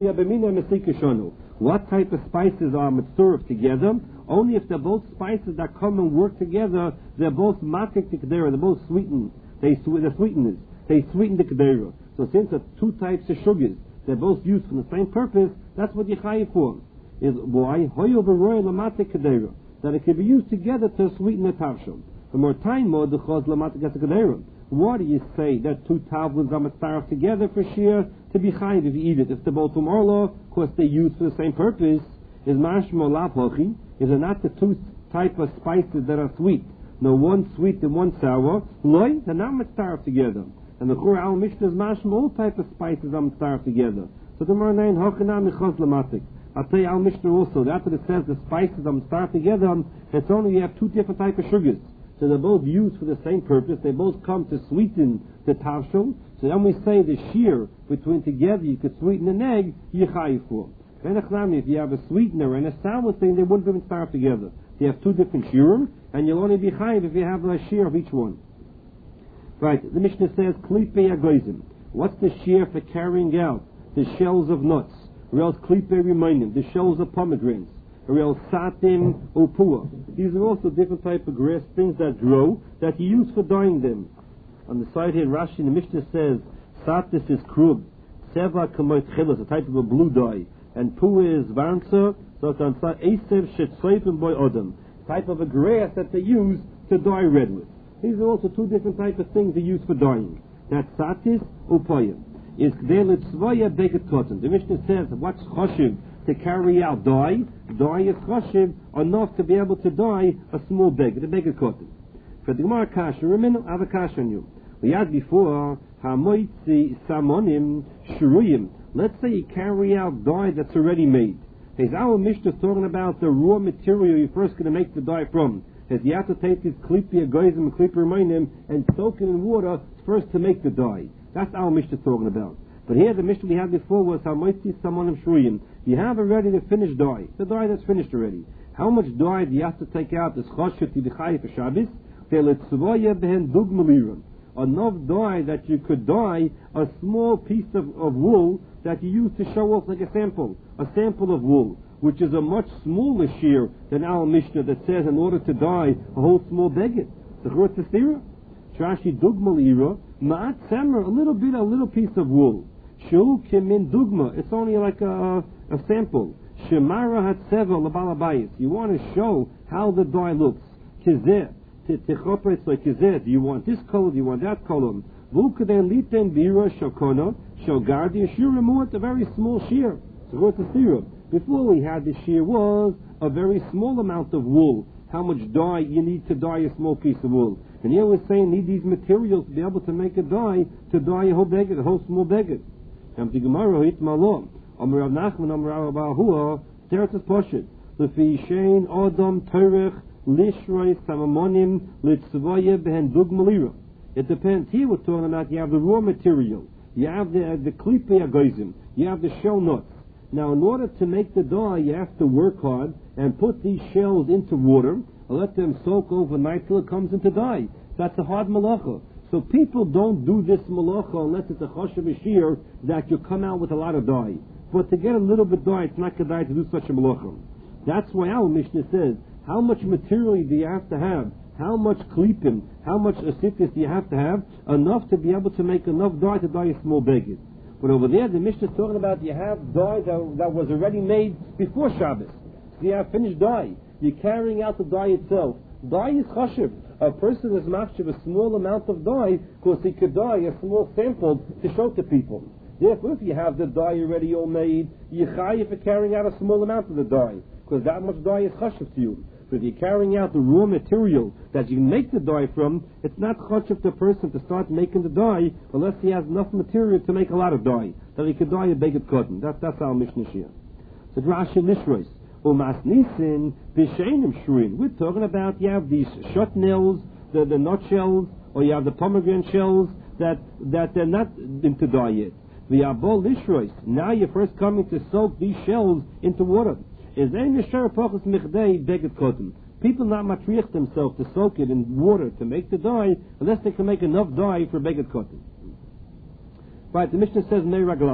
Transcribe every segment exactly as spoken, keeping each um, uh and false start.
What type of spices are mitzurah together? Only if they're both spices that come and work together, they're both matik to kedera, they're both sweetened. They they're sweeteners. They sweeten the kedera. So since it's two types of sugars, they're both used for the same purpose. That's what yichayiv for. Is why hoyo v'roy lamatik kedera, that it can be used together to sweeten the tavshel. The more time more the chos lamatik kedera. Why do you say that two tavlins are mitzaref together for shear to be chayiv if you eat it? If they're both from orlo, of course they're used for the same purpose. Is mashmo lav hochi? Is it not the two type of spices that are sweet? No, one sweet and one sour. Loy, they're not mitzaref together. And the Chur al Mishnah is mashmo all type of spices are mitzaref together. So the more nine hochanam michos lamatik. I'll tell you al Mishnah also. After it says the spices are mitzaref together, it's only you have two different type of sugars. So they're both used for the same purpose. They both come to sweeten the tavshel. So then we say the shear between together, you could sweeten an egg, yichayiv for. If you have a sweetener and a sour thing, they wouldn't even start together. You have two different shiurim, and you'll only be chayiv if you have a shear of each one. Right, the Mishnah says, klipe agoizim. What's the shear for carrying out the shells of nuts? Or else klipe remainim, the shells of pomegranates. Or else satim opua. These are also different type of grass, things that grow, that you use for dyeing them. On the side here, Rashi, the Mishnah says, satis is krub, seva kamoit chelas, a type of a blue dye, and pu is varnsa, so it's on side, esev shetsoifim boy odom, type of a grass that they use to dye red with. These are also two different type of things they use for dyeing. That's satis upoyim. Is kdelit tzvaya beget cotton. The Mishnah says, what's choshev to carry out dye? Dye is choshev enough to be able to dye a small beged, a beged cotton. For the Gemara kasha, remember, I have a kasha on you. We had before, hamoitzi samonim shuruyim. Let's say you carry out dye that's already made. Is our Mishnah talking about the raw material you're first going to make the dye from? Is you have to take these klipi agoizim and klipi remainim and soak it in water first to make the dye. That's our Mishnah talking about. But here the Mishnah we had before was hamoitzi samonim shuruyim. You have already the finished dye, the dye that's finished already. How much dye do you have to take out? This choshev to be chayiv for Shabbos? Enough dye that you could dye a small piece of, of wool that you use to show off like a sample, a sample of wool, which is a much smaller shear than our Mishnah that says in order to dye a whole small beged. Trashi dugma lira, ma'at samer, a little bit, a little piece of wool. Shu kimin dugma, it's only like a, a sample. Shemara hatseva labalabayis, you want to show how the dye looks. Kizeh. Do you want this color? Do you want that color? A very small shear. Before we had the shear was a very small amount of wool. How much dye you need to dye a small piece of wool? And here we're saying you need these materials to be able to make a dye to dye a whole beged, a whole small beged. And the Gemara hit malom. Amar Rav Nachman, Amar Rav Ahua, Teretz Poshet, Lefi Shein Adam Terech. It depends. Here we're talking about you have the raw material, you have the the klipe agoizim, you have the shell nuts. Now, in order to make the dye, you have to work hard and put these shells into water and let them soak overnight till it comes into dye. That's a hard malacha. So people don't do this malacha unless it's a choshev shear that you come out with a lot of dye. But to get a little bit dye, it's not kedai to do such a malacha. That's why our Mishnah says, how much material do you have to have? How much klipim, how much asitis do you have to have? Enough to be able to make enough dye to dye a small beged. But over there, the Mishnah is talking about you have dye that, that was already made before Shabbos. So you have finished dye. You're carrying out the dye itself. Dye is chashiv. A person is machshav a small amount of dye because he could dye a small sample to show to people. Therefore, if you have the dye already all made, you're chayiv for carrying out a small amount of the dye because that much dye is chashiv to you. But if you're carrying out the raw material that you make the dye from, it's not chashiv to a person to start making the dye unless he has enough material to make a lot of dye, that he could dye a beged cotton. That, that's our Mishnah Shir. So Rashi Nishrois, Umas Nisin, B'Sheinim Shruin. We're talking about you have these shotnails, the, the nut shells, or you have the pomegranate shells that, that they're not into dye yet. V'Yabol Nishrois. Now you're first coming to soak these shells into water. Is ein yesher pachas michdei beged cotton. People not matriach themselves to soak it in water to make the dye unless they can make enough dye for beged cotton. Right, the Mishnah says Mei Raglayim.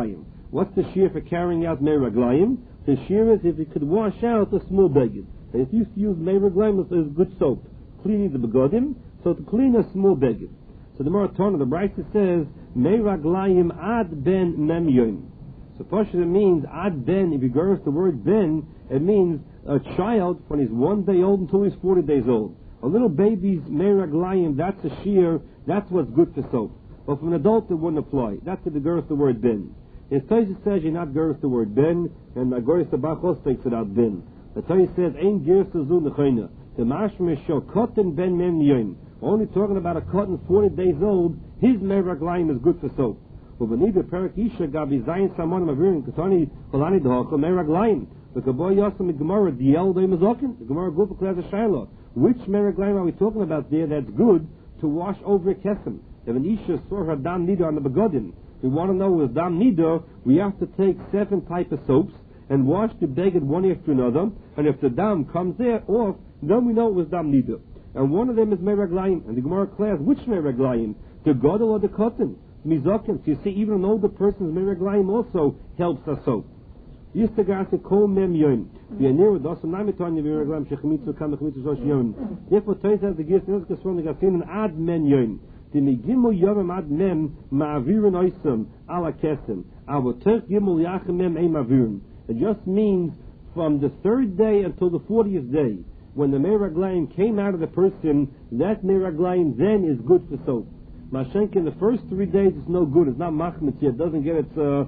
What's the shear for carrying out Mei Raglayim? The shear is if you could wash out a small beged. They used to use Mei Raglayim as good soap, cleaning the begodim, so to clean a small beged. So the Maratona, the Brisa says, Mei Raglayim ad ben mem yoim. So Pasha means ad ben, if you go with the word ben, it means a child when he's one day old until he's forty days old. A little baby's Mei Raglayim, that's a shear, that's what's good for soap. But for an adult, it wouldn't apply. That's if you go with the word ben. If Tosha says you're not going with the word ben, and Agoris the Bachos takes it out ben. The Torah says, Ein Girsa Zu Nechayna. The Mashmeh Shel Cotton Ben Mem Yoim. Only talking about a cotton forty days old, his Mei Raglayim is good for soap. But when the Perak Isha Gabi Zayin Samon Mavirin Katani Kolani Dhocha Mei Raglayim. The Kaboy Yosem Gemara Diel Doy Mazokin. The Gemara Gufa Klaz Shaila. Which Mei Raglayim are we talking about there that's good to wash over a kesem? If an Isha saw her dam nida on the begodim, we want to know with dam nida, we have to take seven type of soaps and wash the beged one after another, and if the dam comes there off, then we know it was dam nida. And one of them is Mei Raglayim, and the Gemara class, which Mei Raglayim? The godel or the cotton? Mizokim. So you see, even an older person's Mei Raglayim also helps us soap. Used to go to kol mem yoim. We are near with us, and I'm telling you, Mei Raglayim shechemitzu kam shechemitzu shosh yoim. Therefore, Toys has the gifts, and it's from the gasin and ad men yoim. The megimu yom ad mem ma'avirin oisem ala kesem. Our terch gimul yachem mem ein ma'avirin. It just means from the third day until the fortieth day, when the Mei Raglayim came out of the person, that Mei Raglayim then is good for soap. Mashenk in the first three days it's no good. It's not machmitz yet. It doesn't get its uh,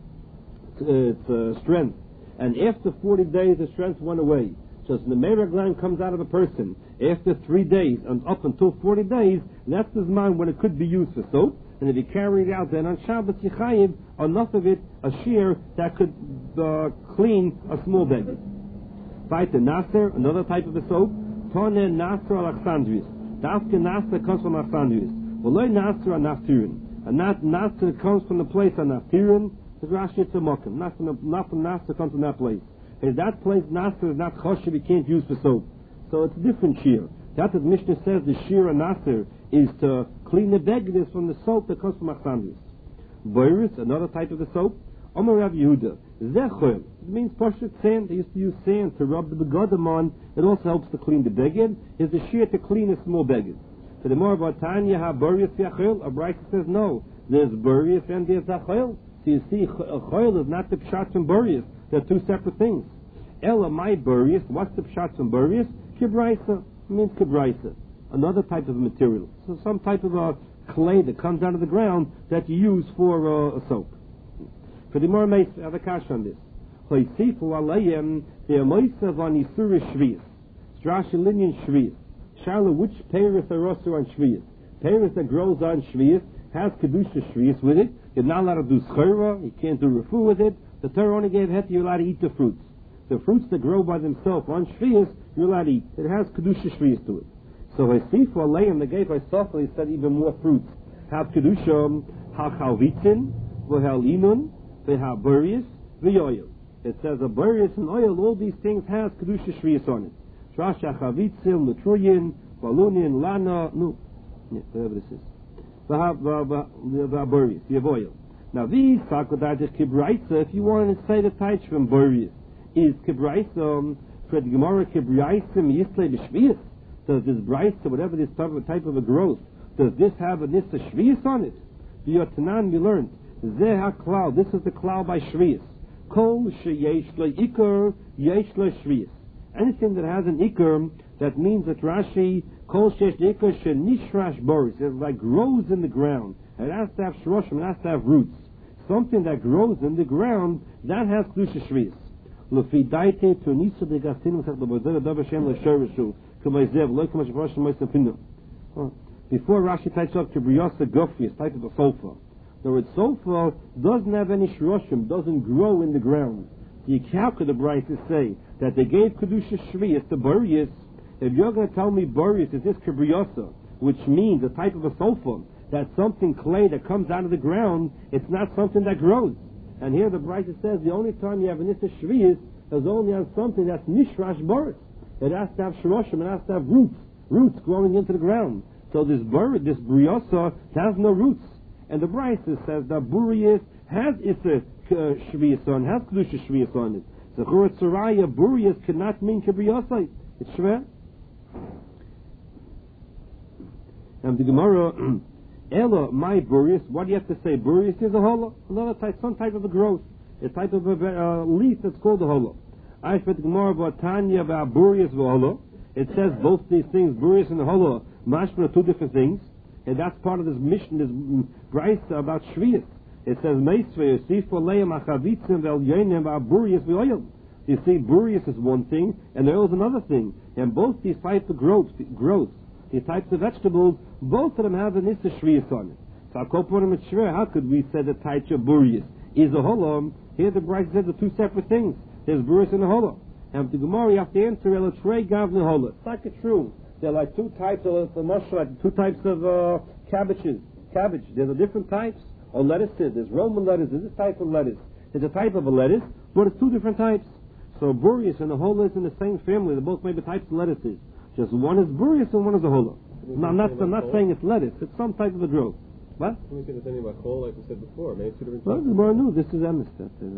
its uh, strength. And after forty days, the strength went away. So when the Mei Raglayim comes out of a person after three days and up until forty days, that's the time when it could be used for soap. And if you carry it out then on Shabbos Yichayiv, enough of it, a shear that could uh, clean a small beged. Baita Nasser, another type of a soap. Toneh Nasser Alexandrius. Dafke Nasser comes from Alexandrius. V'loi Nasser and Naftirin. And not Nasser comes from the place of Naftirin. The Rashi it's a mokum. Not from not from Nasser comes from that place. If that place Nasser is not choshev, you can't use for soap. So it's a different shear. That's what Mishnah says. The shear of Nasser is to clean the beged from the soap that comes from Alexandrius. Boiris, another type of the soap. Omer Rav Yehuda. Zechor. It means poshet sand. They used to use sand to rub the begodim on. It also helps to clean the beged. Is the shear to clean a small beged. So the more about Tanya have Boris Yachil. A Brisa says no. There's Boris and there's Achil. So you see, Achil is not the pshat from Boris. They're two separate things. Ella my Boris. What's the pshat from Boris? Kibraisa means kibraisa. Another type of material. So some type of a clay that comes out of the ground that you use for uh, a soap. For the more makes have a kash on this. Hoysifu alayim the amoisav on isur shviyas. Strashi linyan shviyas. Sharla, which peiris are also on shviyas? Peiris that grows on shviyas has kedusha shviyas with it. You're not allowed to do schera. You can't do refu with it. The Torah only gave het. You're allowed to eat the fruits. The fruits that grow by themselves on shviyas, you're allowed to eat. It has kedusha shviyas to it. So hoysifu alayim the gave Isofel, he said even more fruits. Have kedusha hachalvitzin v'halinun. They have burius, the oil. It says a burius and oil, all these things has kedusha shviyas on it. Trasha chavitzim, latruyin, balunin, lana, no, whatever this is. The burius, the oil. Now these fakultativ kibraisa, if you want to say the types from burius, is kibraisa for the Gemara kibraisim yislei b'shviyas. Does this brisa, whatever this type of, type of a growth, does this have a nissa shviyas on it? The Yotanan we learned. Zeh HaKlal, this is the klal by Shviyas. Kol sheyesh le'ikar, yesh le'shviyas. Anything that has an ikar, that means that Rashi, kol sheyesh le'ikar she'nishrash boris, it like grows in the ground. It has to have shroshim, it has to have roots. Something that grows in the ground, that has kedusha shviyas. Lefi daite to nisa de gasin v'chak l'bozer davar shem l'shorishu, k'mayzev, lo k'mash v'roshim mo'isem pinu. Before Rashi types up to briyasa gofiyas, type of a sofa. The word sofa doesn't have any shroshim, doesn't grow in the ground. So you calculate the Brisa to say that they gave kedusha shviyas to burius. If you're going to tell me burius is this kibriyasa, which means a type of a sofa, that's something clay that comes out of the ground, it's not something that grows. And here the Brisa says the only time you have an issa shviyas is only on something that's nishrash boris. It has to have shroshim, it has to have roots, roots growing into the ground. So this bur, this briyasa has no roots. And the Brisa says that burius has issa Shviyas on, has Kedusha Shviyas on it. The Churah Tzaraya, Burias cannot mean Kibriyasai. It's Shver. And the Gemara, Ella, my Burias, what do you have to say? Burias is a holo, another type, some type of a growth, a type of a uh, leaf that's called a holo. I read the Gemara about Tanya about Burias v'holo. It says both these things, Burias and the holo, mashma are two different things, and that's part of this mission, this brayso about Shviyas. It says Meisvei Yosifo Leim Achavitzim Vel Yonim Burias v'oil. You see, Burias is one thing, and oil is another thing, and both these types of growth, growth, these types of vegetables, both of them have an Issa Shviyas on it. So how could we say the Taicha Burias is a holo? Here the brayso says the two separate things. There's Burias and a holo. And the Gemara, you have to answer El Trey Gavna holo. It's like it's true. There are like two types of the mushroom, like two types of uh, cabbages. Cabbage. There's a different types. Or lettuces. There's Roman lettuce. There's this type of lettuce. There's a type of a lettuce, but it's two different types. So Burias and a holo is in the same family. They're both maybe types of lettuces. Just one is Burias and one is a holo. Now, I'm not, I'm not saying it's lettuce. It's some type of a growth. What? Can we say the same about chol, like we said before? Maybe two different well, types. the Gemara knew this is emes. That's it.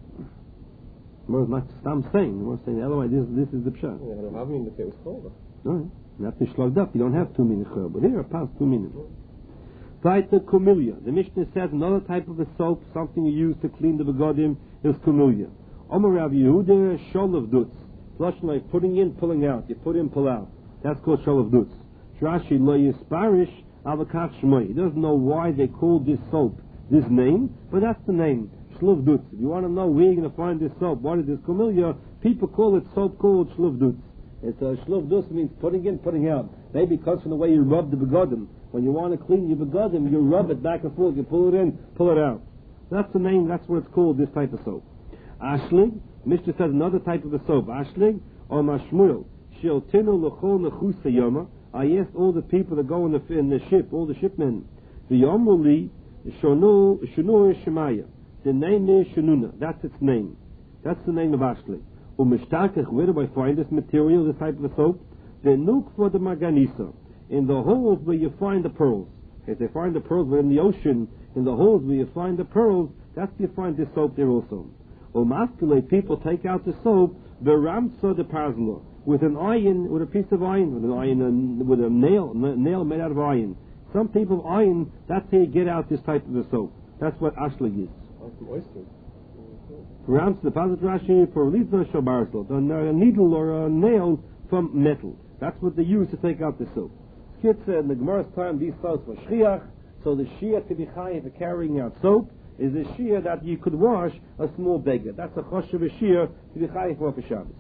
Gemara is not I'm saying. The Gemara is saying otherwise this, this is the pshat. Yeah, I don't have meaning to say it was chol. All right. Not to shlogged up. You don't have two minutes chol. But here, past two minutes. Vaita kumilia. The Mishnah says another type of a soap, something you use to clean the begodim, is kumilia. Omer Rav Yehuda, sholav dutz. Flushing like putting in, pulling out. You put in, pull out. That's called sholav dutz. Rashi lo yisparish avakach shmoi. He doesn't know why they call this soap this name, but that's the name. Shluv dutz. If you want to know where you're going to find this soap, what is this kumilia? People call it soap called shluv dutz. It's a shluv dutz means putting in, putting out. Maybe it comes from the way you rub the begodim. When you want to clean your begodim, you rub it back and forth. You pull it in, pull it out. That's the name. That's what it's called. This type of soap. Ashlig. Mishnah says another type of a soap. Ashlig or mashmuel. She'otinu l'chol nechusa yoma. I asked all the people that go in the, in the ship, all the shipmen, the Yomuli, Shonu, Shonu Shemaya. The name is Shenuna. That's its name. That's the name of Ashli. Umishtakach, where do I find this material, this type of a soap? The Nuk for the Maganisa. In the holes where you find the pearls. If they find the pearls, we're in the ocean, in the holes where you find the pearls, that's where you find this soap there also. Umaskule, people take out the soap, the Ramsa the Parzla. With an iron, with a piece of iron, with an iron, uh, with a nail, n- nail made out of iron. Some people iron, that's how you get out this type of a soap. That's what ashlig is. Oh, some oysters. Perhaps the Pazat Rashi for Lizna Shabarsel, a needle or a nail from metal. That's what they use to take out the soap. Kids said in the Gemara's time, these soaps were shchiach, so the shia to be chayiv for carrying out soap is a shia that you could wash a small beggar. That's a choshev a shia to be chayiv for Shabbos.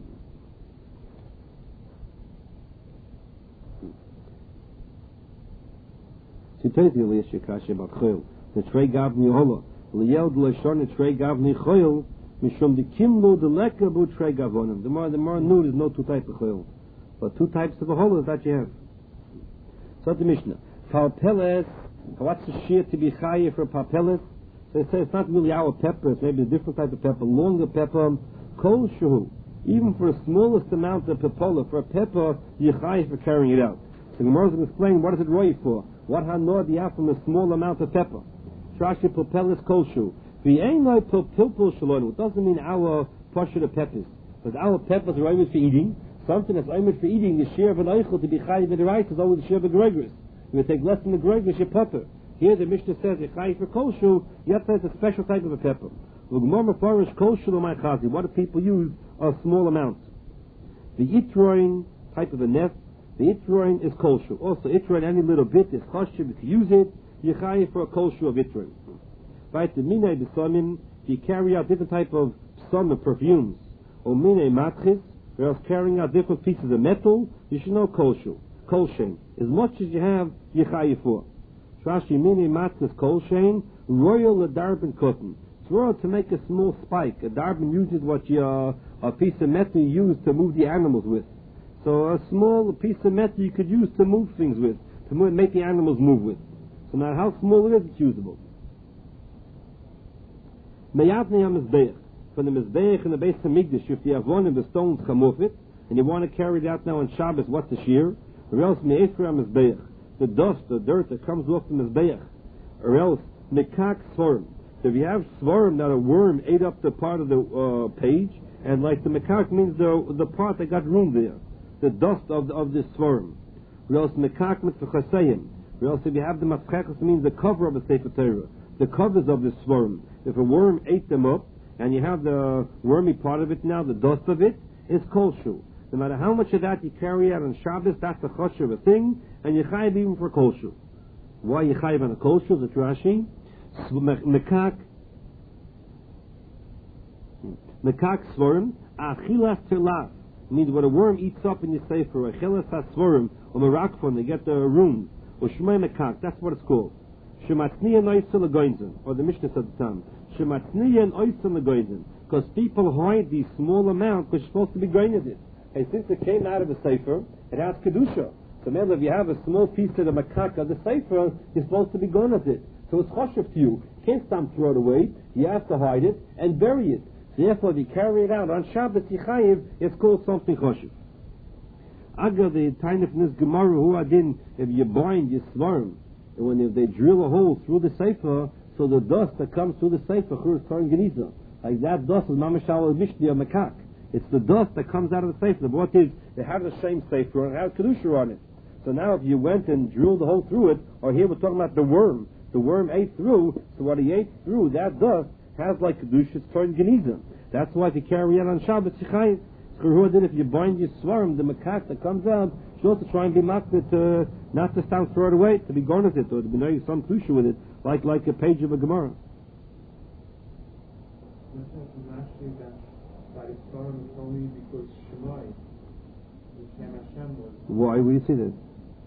Sitayt Elias Shekash about Chol. The Trey Gavni Hola. Liyeld Lashon the Trey Gavni Chol. Mishum the Kimlo the Lekabu Trey Gavonim. The more the more new there's no two types of Chol. But two types of a Hola that you have. So the Mishnah. Palpeles, what's the shear to be chayiv for palpeles? So they say it's not really our pepper, it's maybe a different type of pepper, longer pepper, kol shuhu. Even for the smallest amount of pepola, for a pepper, you're chayiv for carrying it out. So the Gemara is going to explain what is it roy for. What hanor do you have from a small amount of pepper? Shashi palpeles kol shuhu. V'einoi pilpil shalonu. It doesn't mean our portion of peppers. Because our peppers are always for eating. Something that's only for eating, the share of an eichel to be chayiv in the right is always the share of a gregorus. You take less than the gregorus, you pepper. Here the Mishnah says, you're chayiv for koshu, you have to have a special type of a pepper. What do people use a small amount? The itroin type of a nef, the itroin is koshu. Also, itroin, any little bit is koshu. If you use it, you're chayiv for a koshu of itroin. Right, the minay b'samim, if you carry out different type of psalm perfumes, or minay matris, or else carrying out different pieces of metal, you should know kolshu, kolshen. As much as you have, you chayiv for. Shashi mini matnas kolshen, royal ledarbin cotton. It's royal to make a small spike. A darbin uses what you, uh, a piece of metal you use to move the animals with. So a small piece of metal you could use to move things with, to move, make the animals move with. So now how small it is, it's usable. Meyavni ha-mizbeach. From the Mizbeach and the base of Migdash, if you have one of the stones come off it, and you want to carry it out now on Shabbos, what's the shear? Or else Me'efra Mizbeach, the dust, the dirt that comes off the Mizbeach. Or else Mekak Svarim, So if you have svarim that a worm ate up the part of the uh, page, and like the mekak means the the part that got room there, the dust of the, of the svarim. We also mekak mitzvachaseyim. We also, if you have the matzchechas, means the cover of a Sefer Torah, the covers of the svarim. If a worm ate them up, and you have the wormy part of it now, the dust of it, it's kolshu. No matter how much of that you carry out on Shabbos, that's a choshev of a thing, and you chayiv even for kolshu. Why you chayiv on a kolshu? The Rashi, mekak, mekak svarim, achilas terlas, means what a worm eats up in your sefer, achilas ha-svarim, or merakfon, they get the room, or shmei mekak, that's what it's called. Shematzniya noisel legoinzen, or the Mishnah said the time, shematzniya and oisel legoinzen, because people hide these small amounts, because you're supposed to be going at it. And since it came out of the sefer, it has kedusha. So maybe if you have a small piece of the makak of the sefer, you're supposed to be going at it. So it's choshev to you. You can't stop throw it away. You have to hide it and bury it. So therefore, if you carry it out on Shabbos Yichayiv, it's called something choshev. Agar the time from this Gemara who adin, if you bind your svarim, and when they drill a hole through the sefer, so the dust that comes through the sefer churus torn geniza, like that dust is mamashal mishni or makak. It's the dust that comes out of the sefer. What is, they have the same sefer and it has kedusha on it. So now if you went and drilled the hole through it, or here we're talking about the worm, the worm ate through, so what he ate through, that dust has like kedusha, it's torn geniza. That's why if you carry it on Shabbos Yichayiv, if you bind your svarim, the makak that comes out, you should also try and be marked it, uh, not to stand throw it away, to be gone with it, or to be knowing some kedusha with it, like like a page of a Gemara. Only because Shemai, Hashem was. Why would you say that?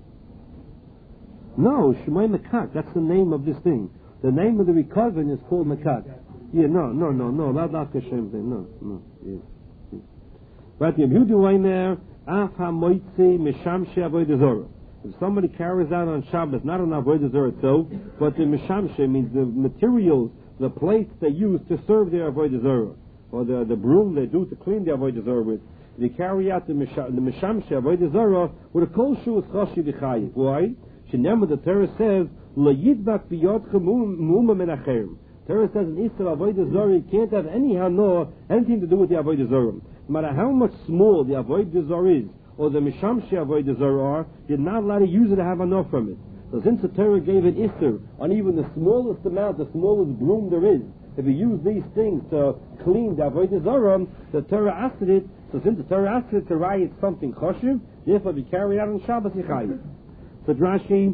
No, Shemai Makak, that's the name of this thing. The name of the recovering is called Makak. Yeah, no, no, no, no, not like a Shem thing, no, no, yes. yes. Right, if you do right there, Af HaMoitzi Mishamshe Avodah Zorah. If somebody carries out on Shabbos, not on Avodah Zorah itself, but the Mishamshe means the materials, the plates they use to serve their Avodah Zorah, or the, the broom they do to clean the Avodah Zarah with. They carry out the Mishamshe Avodah Zarah with a kol shu is choshev v'chayiv. Why? Shenemar, the Torah says, L'yidbak b'yodcha mu'uma min acherim. Torah says in Isra Avodah Zarah, you can't have any hano, anything to do with the Avodah Zarah. No matter how much small the Avodah Zarah is, or the Mishamshe Avodah Zarah are, you're not allowed to use it to have enough from it. So since the Torah gave an Isra on even the smallest amount, the smallest broom there is, if you use these things to clean the Avodah Zarah, the Torah asked it, so since the Torah asked it to write it's something choshev, therefore we carry it out on Shabbos Yichayiv. So Rashi,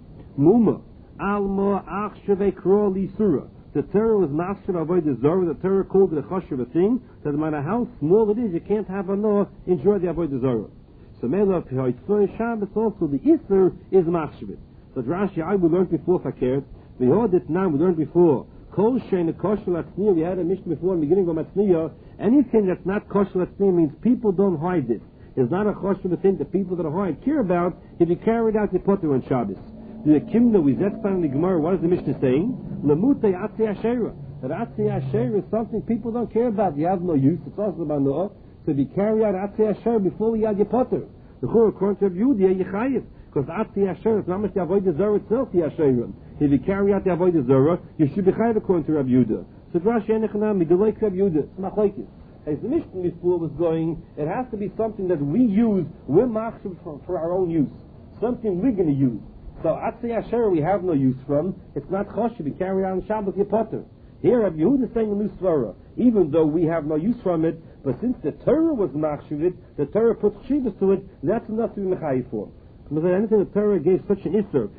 Muma, Alma, Ach, Shevei, Kro, Lisura. The Torah was master of Avodah Zarah, the Torah called it a choshev a thing, so no matter how small it is, you can't have a law, enjoy the Avodah Zarah. So Mela, Pihoitzoi, Shabbos also, the Isser is machshevit. So Rashi, I we learned before Fakir, we heard it now, we learned before, Kol shein kosher latzniya. We had a Mishnah before in the beginning of Matzniya. Anything that's not kosher latzniya means people don't hide this. It's not a kosher thing that people that are hide care about. If you carry it out, you put it on Shabbos. The Kimna we zet in the Gemara. What is the Mishnah saying? Lemutei atzi ashera. That atzi ashera is something people don't care about. You have no use. It's also about no. So if you carry out atzi ashera before you add your potter, the Chur according to Yehuda, you chayiv. Because atzi ashera is not much the Avodah Zarah itself. The ashera. If you carry out the Avodah Zarah, you should be chayiv according to Rabbi Yehuda. So Rashi enechanami, the like Rabbi Yehuda, it's machlokes. As the Mishnah before was going, it has to be something that we use, we're machshav for, for our own use, something we're going to use. So atzei asher we have no use from. It's not choshev. We carry out on Shabbos your potter. Here Rabbi Yehuda is saying a new svara, even though we have no use from it. But since the Torah was machshav it, the Torah puts chivas to it. That's enough to be mechayiv for. Because anything the Torah gave such an isser,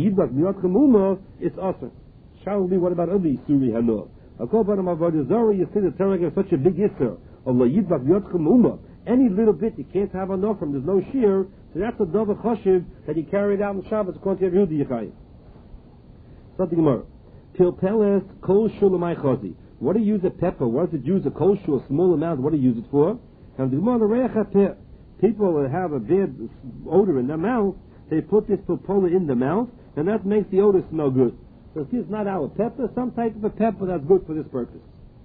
it's awesome. Shall be what about other isuri hanor? According to Avodah Zarah, you see the Torah gave such a big isser of layidbak b'yotchem uma. Any little bit you can't have enough from. There's no shear, so that's a double choshev that you carried out on Shabbos according to Yehuda Yechayim. Something more. Pilpeles kol shulamai chazi. What do you use a pepper? What does it use a kol shul, a small amount? What do you use it for? And the Gemara reich people that have a bad odor in their mouth, they put this pilpula in the mouth, and that makes the odor smell good. So if it's not our pepper, some type of a pepper that's good for this purpose.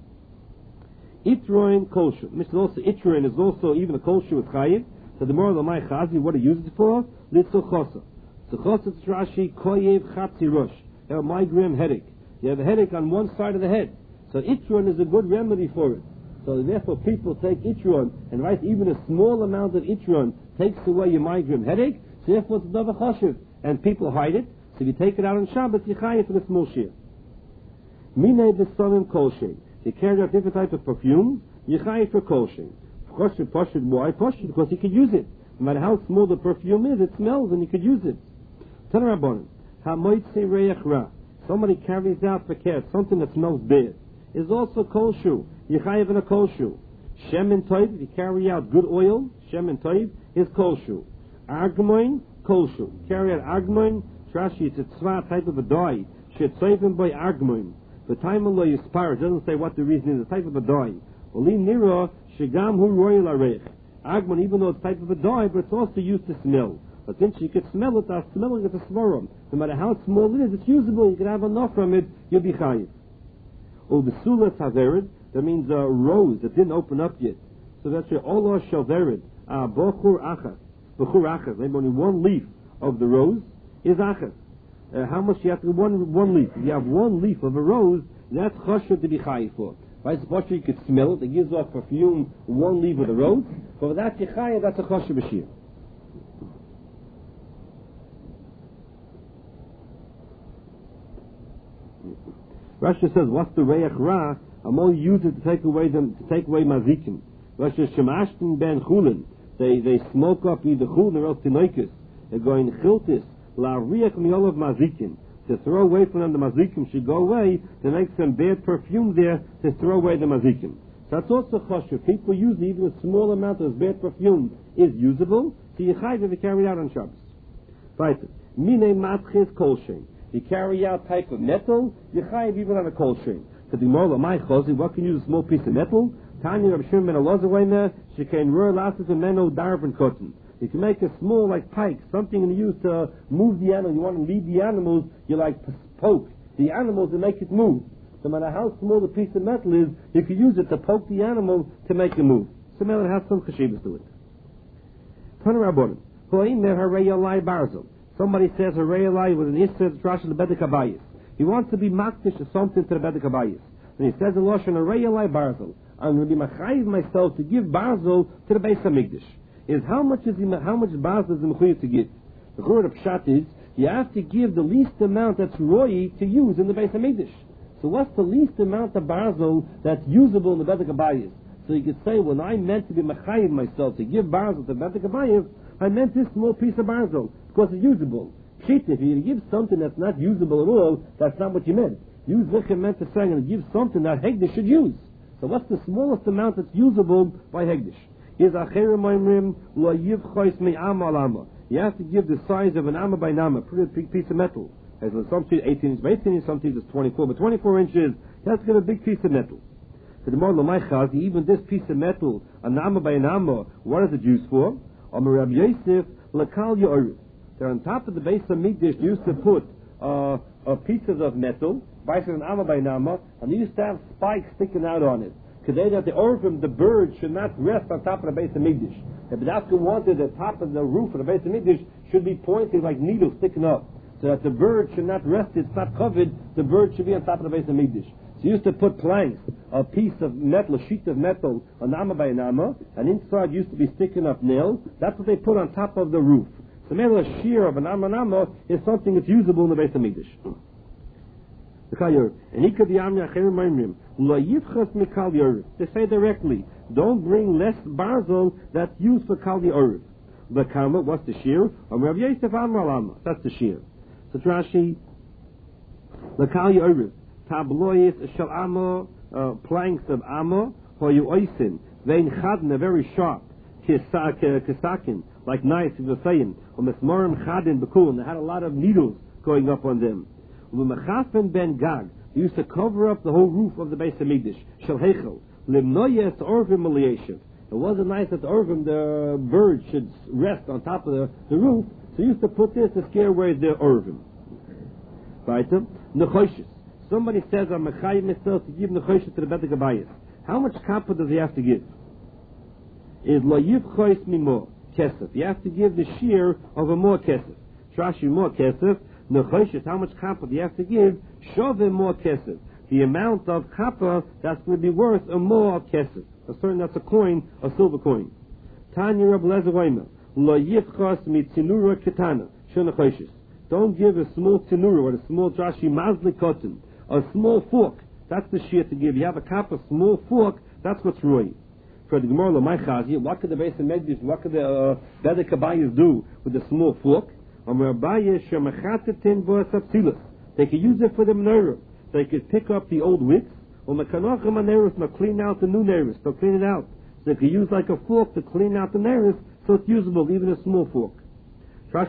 Itroin kolshu. Mister Also, itroin is also even a kolshu with chayiv. So the more of the my chazi, what do you use it for? Litzel chosa. So chosa Rashi koyev chatzi rosh. Have a migraine headache. You have a headache on one side of the head. So Itron is a good remedy for it. So therefore people take Itron, and right, even a small amount of Itron takes away your migraine headache, so therefore it's another chashiv. And people hide it, so if you take it out on Shabbat, you chayiv for the small share. Minei b'samim kolshe. You carry out different types of perfume, you chayiv for kolshe. Choshev poshid, why poshid? Because you could use it. No matter how small the perfume is, it smells and you could use it. Tanarabonim. Ha-moitze reich ra. Somebody carries out for cat something that smells bad. Is also kolshu. You chayiv in a kolshu. Shemen toiv, if you carry out good oil, shemen toiv, is kolshu. Argmoin, kolshu. Carry out argmoin, trashi, it's a tzva type of a dye. Shetzayvim by argmoin. The time Allah you spar, it doesn't say what the reason is, it's a type of a dye. Oli nira, shigam hu royal arech. Argmoin, even though it's type of a dye, but it's also used to smell. But since you could smell it, that's smelling it a svarim. No matter how small it is, it's usable, you can have enough from it, you'll be chayiv. Or the sula taverid, that means a rose that didn't open up yet. So that's your olah shalverid, a bochur achas. Bochur achas, maybe only one leaf of the rose is achas. Uh, how much you have to one one leaf? If you have one leaf of a rose, that's chashuv to be chayiv for. Right? Suppose you could smell it, it gives off perfume, one leaf of the rose, but without your chayiv, that's a chashuv b'shir. Rashi says, what's the reich ra? I'm only using it to take away them, to take away mazikim. Rashi says, shemashtin ben chulin. They they smoke up either chulin or else tinoikis. They're going chiltis la riach miolav mazikim. To throw away from them the mazikim should go away. To make some bad perfume there to throw away the mazikim. So that's also choshev. People use even a small amount of bad perfume is usable. So you chayv if you carry it out on Shabbos. Right. Mine matches kolshem. You carry out type of metal, you chayiv even on a cold string. To the moral of my chosi, what can you use a small piece of metal? Tanya Rav Shimon ben Elazar, she can roar lasses and meno darvin cotton. You can make a small like pike, something you use to move the animal. You want to lead the animals, you like poke the animals to make it move. No matter how small the piece of metal is, you can use it to poke the animal to make it move. So it has some cheshivas to it. Tana Rabbanim, ho'im mer harei alai barzel. Somebody says a re'alai was an isser to trash the bedek habayis. He wants to be makdish or something to the bedek habayis. And he says a lashon a re'alai barzel. I'm going to be machayiv myself to give barzel to the Beis Hamikdash. Is how much is he, how much barzel is he mechuyev to give? The word of pshat is you have to give the least amount that's roy to use in the Beis Hamikdash. So what's the least amount of barzel that's usable in the bedek habayis? So you could say when I meant to be machayiv myself to give barzel to the bedek habayis, I meant this small piece of barzel. Because it's usable. Pshit, if you give something that's not usable at all, that's not what you meant. Use what you meant to say and give something that Hegdish should use. So what's the smallest amount that's usable by Hegdish? Is acherim oimrim lo yivchois me amma al amma. You have to give the size of an amma by nama, a big piece of metal. As in some trees eighteen inches by eighteen inches, some trees it's twenty-four, but twenty-four inches, you have to give a big piece of metal. So the more l'maychaz, even this piece of metal, an amma by an amma, what is it used for? Amar Rabbi Yosef l'kal yo'orif. They're on top of the base of Mikdash, used to put uh, uh, pieces of metal, bicycle and amma by nama, and they used to have spikes sticking out on it. Because that the orphan, the bird, should not rest on top of the base of Mikdash. The B'dafka wanted the top of the roof of the base of Mikdash should be pointing like needles sticking up. So that the bird should not rest, it's not covered, the bird should be on top of the base of Mikdash. So you used to put planks, a piece of metal, a sheet of metal, an amma by an amma, and inside used to be sticking up nails. That's what they put on top of the roof. So maybe a shear of an amma nama is something that's usable in the Beis Hamikdash. And he could be amya acherim oimrim lo yivchas mikal yorif. They say directly, don't bring less barzel that's used for kal yorif. The kama, what's the shear? Am Rav Yosef amar lama. That's the shear. So Rashi, the kal yorif tablois shel amma, planks of amma for you oisin vein chadna, very sharp kisakin, like knives, he was saying, and they had a lot of needles going up on them. Ben Gag, they used to cover up the whole roof of the Beis Hamikdash. Shel Heichel, limnoyes orvim maliyeshiv. It wasn't nice that the orvim, the bird, should rest on top of the, the roof, so they used to put this to scare away the orvim. Right? Nechoshes. Somebody says, I'm mechayim myself to give nechoshes to the bedek habayis. How much kappa does he have to give? Is lo yivchois mimo kesef. You have to give the shear of a more kesef. Trashi more kesef. Nechoshes, how much copper do you have to give? Shoveh more kesef. The amount of copper that's going to be worth a more kesef. A certain that's a coin, a silver coin. Tanya Reb Lezer Weimer, lo yichos mitzinura ketana, shenechoshes. Don't give a small tinura or a small drashi mazli cotton, a small fork. That's the shear to give. You have a copper small fork. That's what's right. For the Gemara, my chazi, what could the base of Medrash, what could the uh, better kabayas do with a small fork? They could use it for the menorah. They could pick up the old wicks, or clean out the new neris. They'll clean it out. So they could use like a fork to clean out the neris, so it's usable, even a small fork. Right.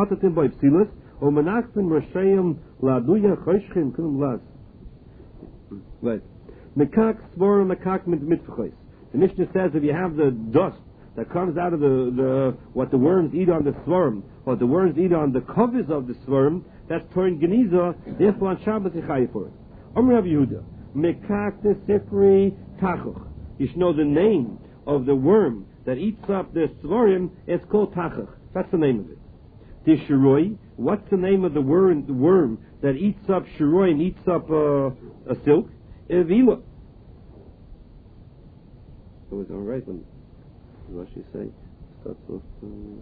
Mekak svora mekak mitfachos. The Mishnah says if you have the dust that comes out of the, the what the worms eat on the svarim, or the worms eat on the covers of the svarim, that's turned geniza. Therefore, on Shabbos you chayav for it. Amar Rav Yehuda, mekak the sifri tachuch. You should know the name of the worm that eats up the svarim. It's called tachuch. That's the name of it. The shiroi. What's the name of the worm? The worm that eats up shiroi and eats up uh, a silk? Evila. It was all right when what she say starts off. Um,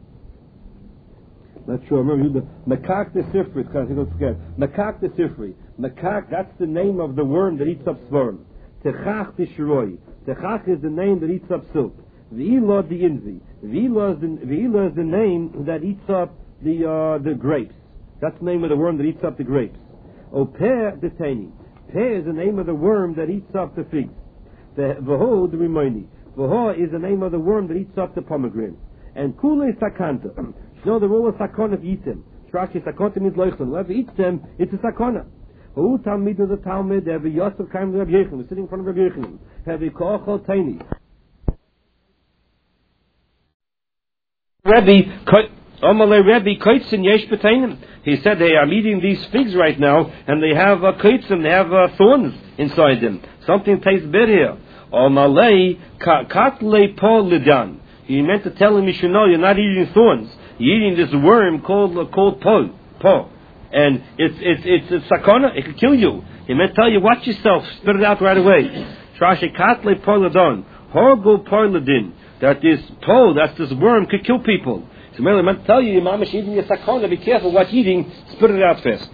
not sure. Remember, the makak the sifri. Because you don't forget makak the sifri. Makak. That's the name of the worm that eats up svarim. Techach the shiroi. Techach is the name that eats up silk. V'ila the invi. V'ila is the v'ila is the name that eats up the uh, the grapes. That's the name of the worm that eats up the grapes. Oper the tani. Pe is the name of the worm that eats up the figs. The Vaho the Rimoni. Vaho is the name of the worm that eats up the pomegranates. And Kule Sakanta. You know the rule of Sakona if you eat them. Shrashi Sakanta means Leuchlan. Whoever eats them, it's a Sakona. Who Talmid of the Talmud, every Yosef Kaim Rabbi Yechon, we're sitting in front of Rabbi Yechon. Every Kochel Tani. Rabbi, Amalei Rebbe Kaitzin Yesh B'Tainim. He said, hey, I'm eating these figs right now, and they have uh, kaitzin, they have uh, thorns inside them. Something tastes bad here. Amalei Katlei Po Lidan. He meant to tell him, you should know, you're not eating thorns. You're eating this worm called uh, called Po. Po. And it's it's it's a sakana. It could kill you. He meant to tell you, watch yourself. Spit it out right away. Trashi Katlei Po Lidan. Horgo Po Lidin. That this Po, that's this worm, could kill people. So I meant to tell you, your mama is eating your sakona. Be careful what you're eating. Spit it out fast.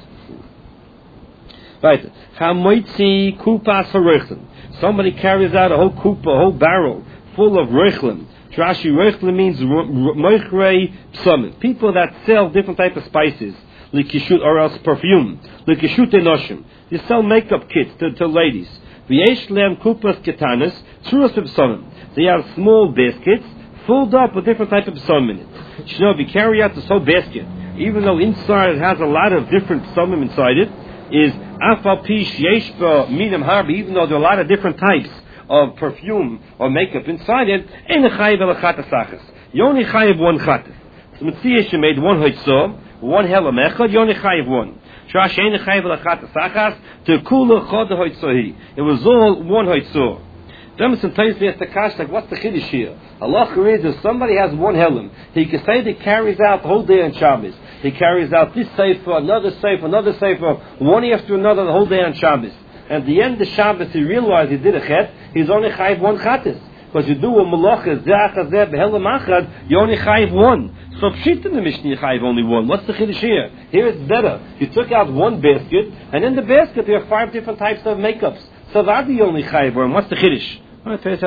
Right. Hamoitzi kupas haroichlin. Somebody carries out a whole kupa, a whole barrel full of roichlin. Trashi roichlin means moichrei psamim. People that sell different type of spices, likishut or else perfume, likishut enoshim. They sell makeup kits to, to ladies. V'yesh lehem kupas ketanas truas psamim. They have small baskets filled up with different type of psamim in it. You know, if you carry out this whole basket, even though inside it has a lot of different psamim inside it, is afal pish yeshba minam harbi, even though there are a lot of different types of perfume or makeup inside it, ein chayiv elachat asachas. You only chayiv one chatas. So Metziah she made one hoitzah, one helam echad, you only chayiv one. Trash ein chayiv elachat asachas, to kula chod hoitzahi. It was all one hoitzah. Then sometimes they ask the kash, like, what's the chiddush here? Allah is if somebody has one helam, he can say that he carries out the whole day on Shabbos. He carries out this sefer, another sefer, another sefer, one after another the whole day on Shabbos. And at the end of Shabbos, he realized he did a chet, he's only chayiv one chatas. Because you do a malacha, ze'ach hazeh, behelam achad, you only chayiv one. So pshit in the Mishnah, you chayiv only one. What's the chiddush here? Here it's better. You took out one basket, and in the basket there are five different types of makeups. So that you only chayiv one. What's the chiddush? This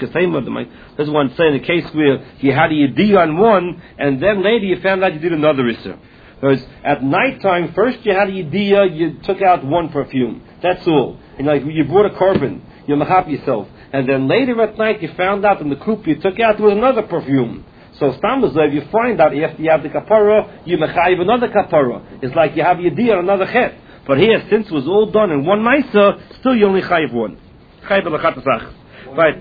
one say in a case where he had a yediyah on one, and then later you found out you did another issur. Because at night time, first you had a yediyah, you took out one perfume. That's all. And like you brought a carbon, you mahap yourself. And then later at night you found out in the coop you took out there was another perfume. So Stamazlev, you find out after you have the kapara, you mechayiv another kapara. It's like you have yediyah on another chet. But here, since it was all done in one maisa, still you only chayiv one. Chayiv elachat asach. Right.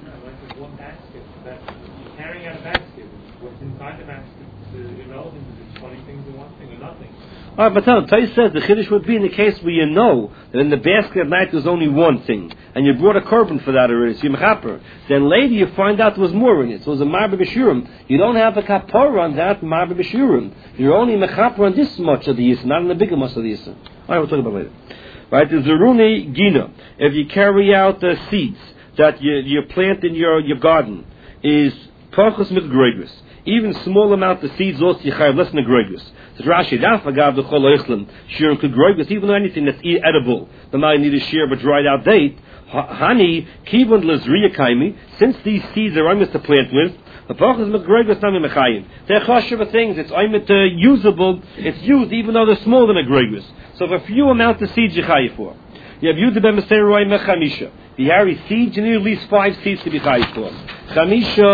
One basket that you're carrying out a basket. What's inside the basket is irrelevant to the twenty things in one thing or nothing. All right, but tell him, Tais says the Chiddush would be in the case where you know that in the basket at night there's only one thing, and you brought a korban for that already, so you're mechaper. Then later you find out there was more in it, so it was a marbe b'shurim. You don't have a kapara on that marbe b'shurim. You're only mechaper on this much of the yisr, not on the bigger much of the yisr. All right, we'll talk about it later. Right, the zeruni gina. If you carry out the seeds that you, you plant in your, your garden, is pachos mit gregus. Even small amount of seeds also you have less than a gregus. So Rashi, daf agav the chol oichlim shir to gregus. Even though anything that's edible, the man need a shear but dried out date. Hani kibund lezriya kaimi. Since these seeds are aimed to plant with, the pachos mit gregus nami mechayim. They're chashuv things. It's aimed uh, usable. It's used even though they're smaller than a gregus. So for a few amount of seeds you chayiv for. You have Yudah ben Meseroi mechamisha. The Harry seeds, you need at least five seeds to be chayiv for. Chamisha.